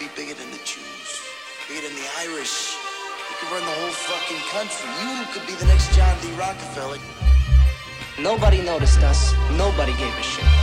be bigger than the Jews, bigger than the Irish. You could run the whole fucking country. You could be the next John D. Rockefeller. Nobody noticed us. Nobody gave a shit.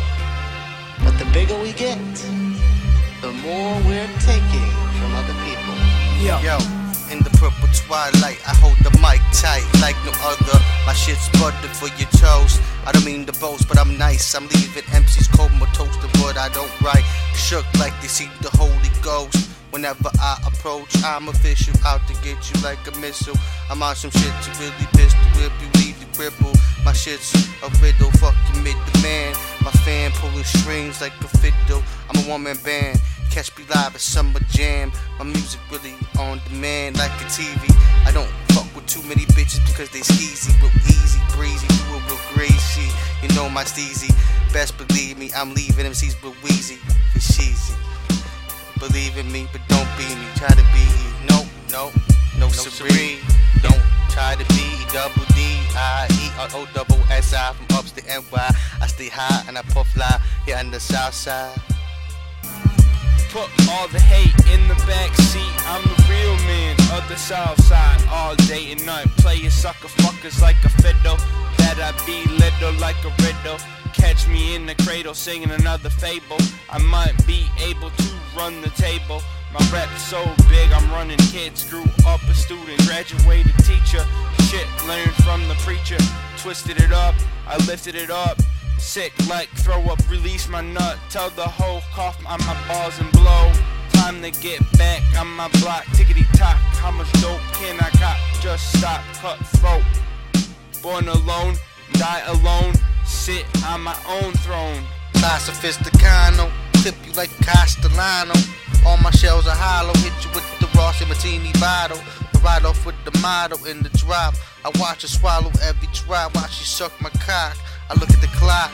But the bigger we get, the more we're taking from other people. Yo, in the purple twilight, I hold the mic tight like no other. My shit's butter for your toast. I don't mean to boast, but I'm nice. I'm leaving MCs cold, more toasted what I don't write. Shook like they see the Holy Ghost. Whenever I approach, I'm official, out to get you like a missile. I'm on some shit to really pistol whip you, leave you crippled. My shit's a riddle, fucking mid the man. My fan pulling strings like a fiddle. I'm a one-man band. Catch me live at Summer Jam. My music really on demand like a TV. I don't fuck with too many bitches because they skeezy, real easy, breezy, do it real greasy. You know my steezy. Best believe me, I'm leaving MCs real wheezy. It's cheesy. Believe in me, but don't be me. Try to be no siree. Don't try to be double D-I-E-R-O-S-I from ups to NY. I stay high and I puff fly here on the south side. Put all the hate in the back seat. I'm the real man of the south side. All day and night, playing sucker fuckers like a fiddle. That I be little like a riddle. Catch me in the cradle singing another fable. I might be able to run the table. My rap's so big, I'm running kids. Grew up a student, graduated teacher. Shit learned from the preacher. Twisted it up, I lifted it up. Sick like throw up, release my nut. Tell the whole cough on my balls and blow. Time to get back on my block. Tickety tock, how much dope can I cop? Just stop, cut throat. Born alone, die alone. Sit on my own throne. La Sophisticano, tip you like Castellano. All my shells are hollow, hit you with the Rossi Martini bottle. I ride off with the motto in the drop. I watch her swallow every drop, watch she suck my cock. I look at the clock,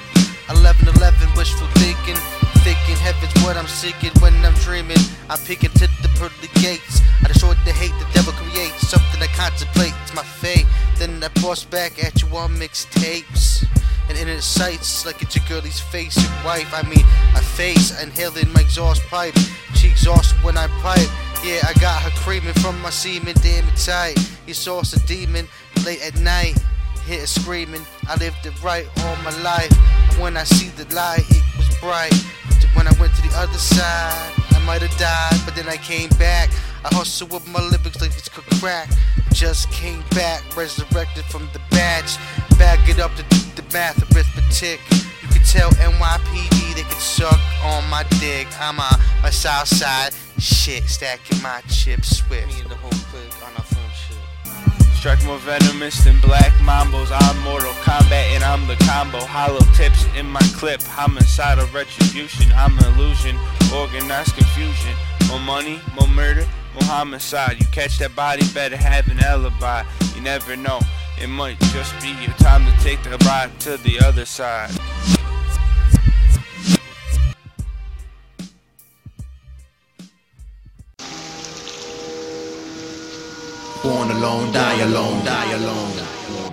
11:11, wishful thinking. Thinking heaven's what I'm seeking when I'm dreaming. I'm peeking to the pearly gates. I destroy the hate the devil creates. Something I contemplate, it's my fate. Then I bust back at you on mixtapes. And in its sights, like it's your girlie's face and wife. I mean, my face, inhaling my exhaust pipe. She exhausts when I pipe. Yeah, I got her creaming from my semen, damn it tight. You saw a demon late at night. Hear her screaming, I lived it right all my life. When I see the light, it was bright. When I went to the other side, I might have died, but then I came back. I hustle with my lyrics like it's cooked crack. Just came back, resurrected from the batch. Back it up to the math, arithmetic. You can tell NYPD, they can suck on my dick. I'm on my south side, shit, stacking my chips swift. Me and the whole clique on our phone shit. Strike more venomous than black mambos. I'm Mortal Kombat and I'm the combo. Hollow tips in my clip. Homicidal retribution. I'm an illusion. Organized confusion. More money, more murder, more homicide. You catch that body, better have an alibi. You never know. It might just be your time to take the ride to the other side. Born alone, die alone, die alone.